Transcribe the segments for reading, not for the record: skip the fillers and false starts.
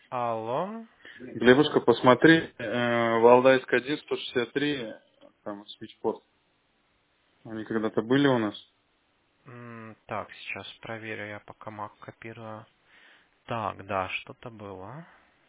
Алло. Глебушка, посмотри, Валдайск 1, 163, там, свитчпорт. Они когда-то были у нас. Так, сейчас проверю, я пока Mac копирую. Так, да, что-то было.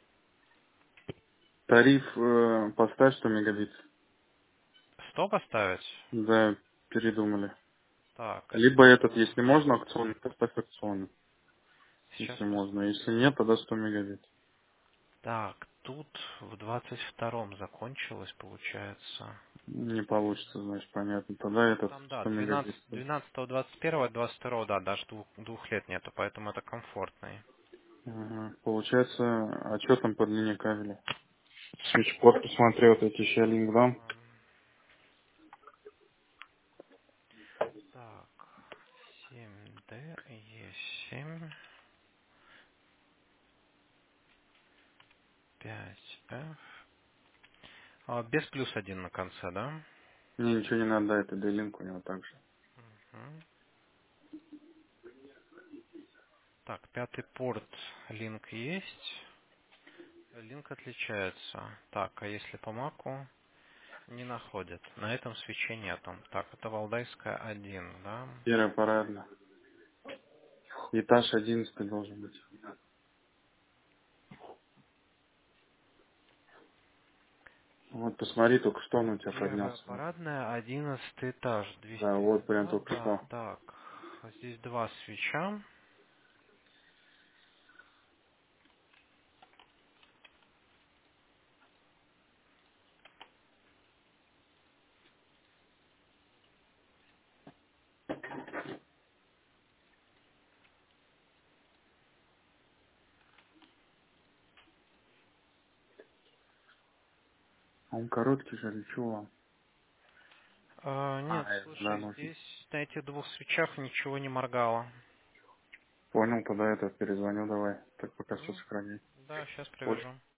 Тариф поставь 100 мегабит. 100 поставить? Да, передумали. Так, Либо этот, если можно, акционный, поставь акционный, сейчас если можно. посмотрим. Если нет, тогда 100 мегабит. Так, тут в 22-м закончилось, получается. Не получится, значит, понятно. Тогда этот Там, да, 100 мегабит. 12, 21, 22, да, даже двух лет нету, поэтому это комфортный. Ага. Получается, а что там по длине кабеля? Свитчпорт посмотри, вот эти еще линк дам. Так, 7D, E7, 5F. Без плюс один на конце, да? Мне ничего не надо, да, это D-Link у него также. Мгм. Так, пятый порт, линк есть. Линк отличается. Так, а если по маку не находит? На этом свече нету. Так, это Валдайская 1, да? Первая парадная. Этаж 11 должен быть. Вот посмотри, только что он у тебя Первая поднялся. парадная, 11 этаж, Да, вот прям 290, только да, что. так. Здесь два свеча. А он короткий же, или чего вам? Нет, Да, слушай, нужен. здесь на этих двух свечах ничего не моргало. Понял, тогда это перезвоню давай. Так пока все М, сохрани. Да, сейчас Вот. привяжу.